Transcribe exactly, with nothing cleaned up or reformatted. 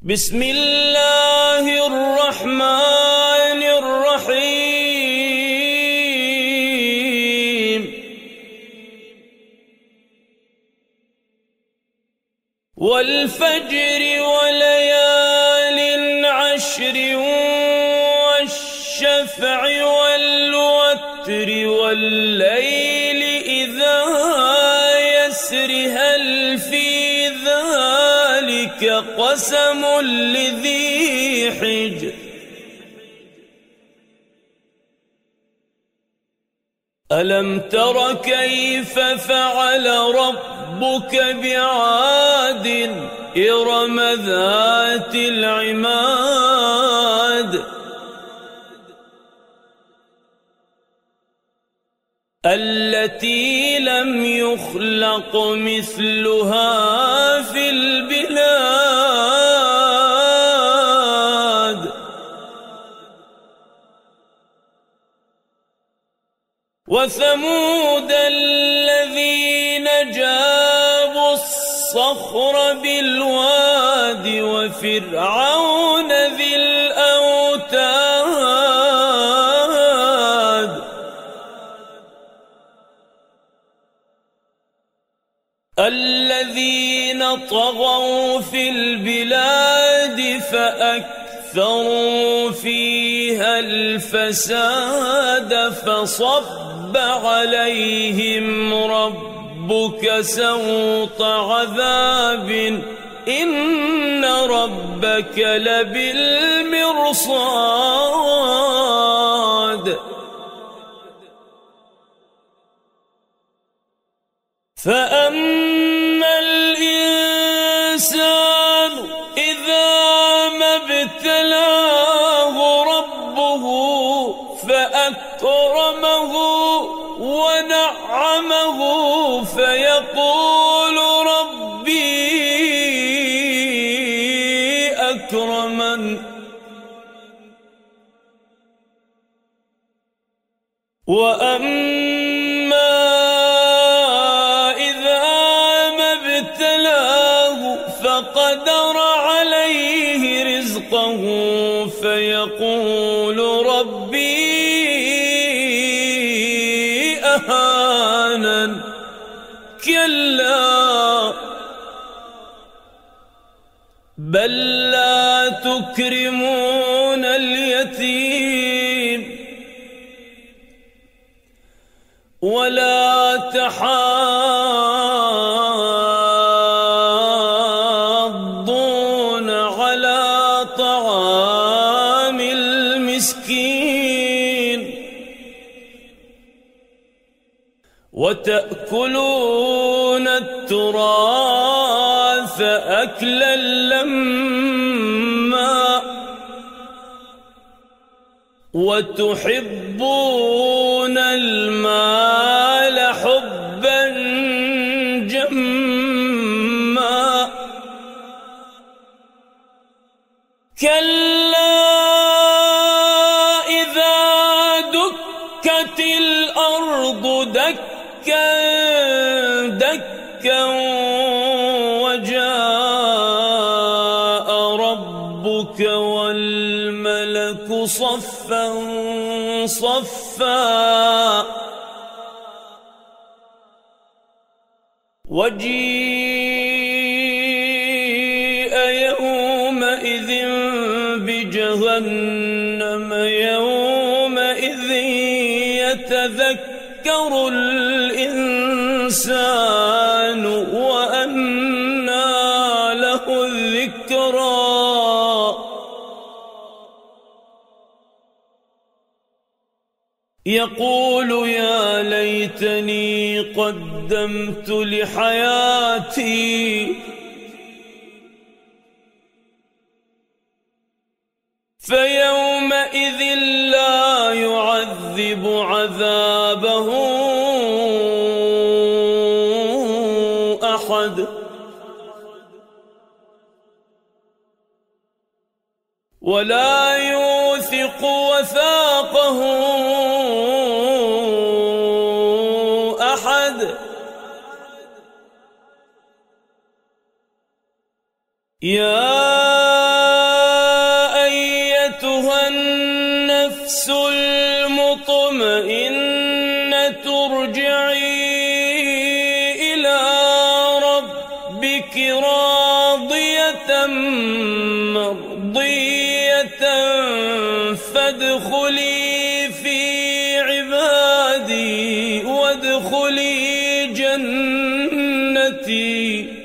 بسم الله الرحمن الرحيم والفجر وليال عشر والشفع والوتر والليل إذا يسر هل في ذلك قسم لذي حجر ألم تر كيف فعل ربك بعاد إرم ذات العماد التي لم يخلق مثلها في البلاد وثمود الذين جابوا الصخر بالواد وفرعون ذي الأوتاد الذين طغوا في البلاد فأكثروا فيها الفساد فصب عليهم ربك سوط عذاب إن ربك لبالمرصاد فأما الإنسان إذا ما ابتلاه ربه فأكرمه ونعمه فيقول ربي أكرمن وأما فقدر عليه رزقه فيقول ربي أهانن كلا بل لا تكرمون اليتيم ولا تحاضون على طعام المسكين وتأكلون التراث أكلا لما وتحبون المال حبا جما كلا إذا دكت الأرض دكا دكا وجاء ربك والملك صفا صفا وجيء يومئذ بجهنم يومئذ يتذكر الإنسان وأنى له الذكرى يقول يا ليتني قدمت لحياتي فيومئذ لا يعذب عذابه أحد ولا يوثق وثاقه أحد يا مطمئنة ارجعي إلى ربك راضية مرضية فادخلي في عبادي وادخلي جنتي.